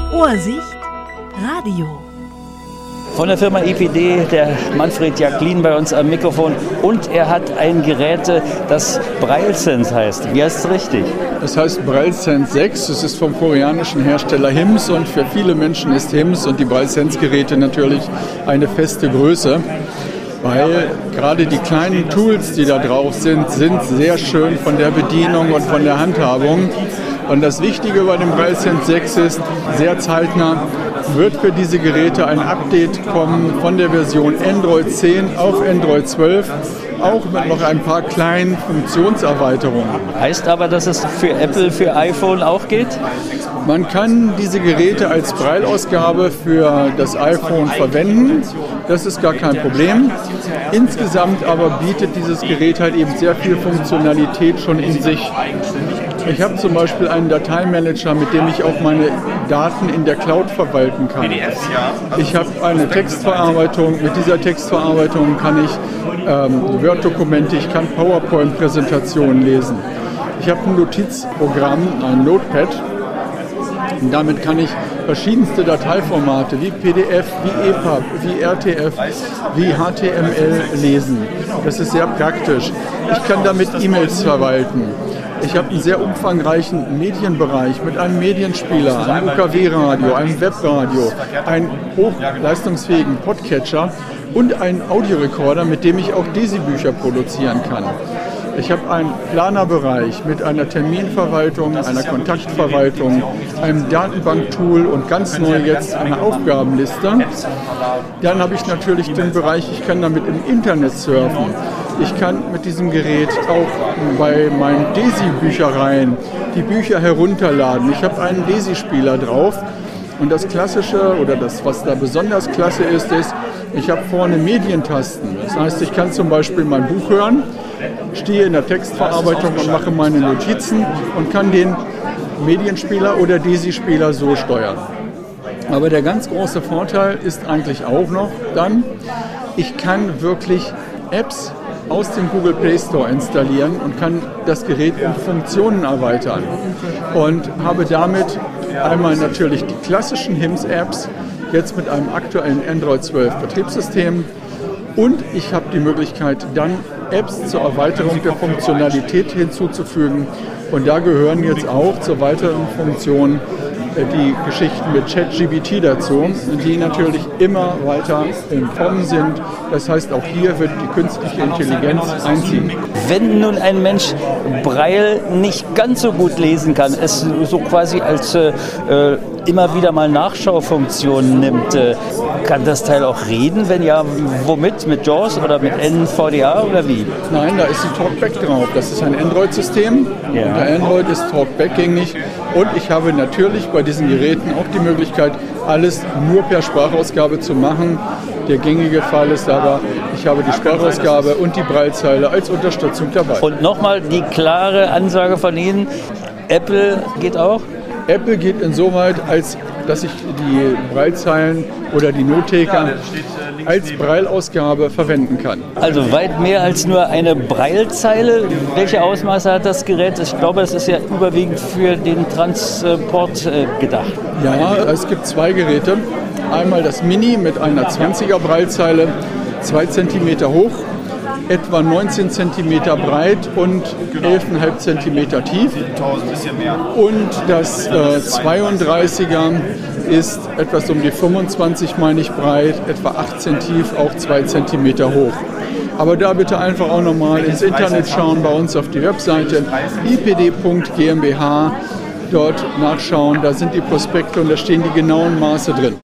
Ohrsicht Radio. Von der Firma IPD, der Manfred Jacklin bei uns am Mikrofon. Und er hat ein Gerät, das BrailleSense heißt. Wie heißt es richtig? Es heißt BrailleSense 6. Es ist vom koreanischen Hersteller HIMS und für viele Menschen ist HIMS und die BrailleSense-Geräte natürlich eine feste Größe. Weil gerade die kleinen Tools, die da drauf sind sehr schön von der Bedienung und von der Handhabung. Und das Wichtige bei dem BrailleSense 6 ist, sehr zeitnah wird für diese Geräte ein Update kommen von der Version Android 10 auf Android 12, auch mit noch ein paar kleinen Funktionserweiterungen. Heißt aber, dass es für Apple, für iPhone auch geht? Man kann diese Geräte als Braille-Ausgabe für das iPhone verwenden. Das ist gar kein Problem. Insgesamt aber bietet dieses Gerät halt eben sehr viel Funktionalität schon in sich. Ich habe zum Beispiel einen Dateimanager, mit dem ich auch meine Daten in der Cloud verwalten kann. Ich habe eine Textverarbeitung. Mit dieser Textverarbeitung kann ich Word-Dokumente, ich kann PowerPoint-Präsentationen lesen. Ich habe ein Notizprogramm, ein Notepad. Und damit kann ich verschiedenste Dateiformate wie PDF, wie EPUB, wie RTF, wie HTML lesen. Das ist sehr praktisch. Ich kann damit E-Mails verwalten. Ich habe einen sehr umfangreichen Medienbereich mit einem Medienspieler, einem UKW-Radio, einem Webradio, einem hochleistungsfähigen Podcatcher und einen Audiorekorder, mit dem ich auch DESI-Bücher produzieren kann. Ich habe einen Planerbereich mit einer Terminverwaltung, einer Kontaktverwaltung, einem Datenbanktool und ganz neu jetzt einer Aufgabenliste. Dann habe ich natürlich den Bereich, ich kann damit im Internet surfen. Ich kann mit diesem Gerät auch bei meinen DESI-Büchereien die Bücher herunterladen. Ich habe einen DESI-Spieler drauf. Und das Klassische oder das, was da besonders klasse ist, ich habe vorne Medientasten. Das heißt, ich kann zum Beispiel mein Buch hören, stehe in der Textverarbeitung und mache meine Notizen und kann den Medienspieler oder DESI-Spieler so steuern. Aber der ganz große Vorteil ist eigentlich auch noch dann, ich kann wirklich Apps aus dem Google Play Store installieren und kann das Gerät um Funktionen erweitern. Und habe damit einmal natürlich die klassischen HIMS-Apps, jetzt mit einem aktuellen Android 12 Betriebssystem. Und ich habe die Möglichkeit, dann Apps zur Erweiterung der Funktionalität hinzuzufügen. Und da gehören jetzt auch zur weiteren Funktion die Geschichten mit ChatGPT dazu, die natürlich immer weiter im Kommen sind. Das heißt, auch hier wird die künstliche Intelligenz einziehen. Wenn nun ein Mensch Braille nicht ganz so gut lesen kann, es so quasi als immer wieder mal Nachschaufunktion nimmt, kann das Teil auch reden? Wenn ja, womit? Mit JAWS oder mit NVDA oder wie? Nein, da ist die Talkback drauf. Das ist ein Android-System. Ja. Unter Android ist Talkback gängig. Und ich habe natürlich bei diesen Geräten auch die Möglichkeit, alles nur per Sprachausgabe zu machen. Der gängige Fall ist aber, ich habe die Sprachausgabe und die Braillezeile als Unterstützung dabei. Und nochmal die klare Ansage von Ihnen, Apple geht auch? Apple geht insoweit, als dass ich die Braillezeilen oder die Notheka als Brailleausgabe verwenden kann. Also weit mehr als nur eine Braillezeile. Welche Ausmaße hat das Gerät? Ich glaube, es ist ja überwiegend für den Transport gedacht. Ja, es gibt zwei Geräte. Einmal das Mini mit einer 20er Braillezeile, 2 cm hoch, etwa 19 cm breit und 11,5 cm tief. Und das 32er ist etwas um die 25, meine ich, breit, etwa 18 tief, auch 2 cm hoch. Aber da bitte einfach auch nochmal ins Internet schauen, bei uns auf die Webseite ipd.gmbh, dort nachschauen, da sind die Prospekte und da stehen die genauen Maße drin.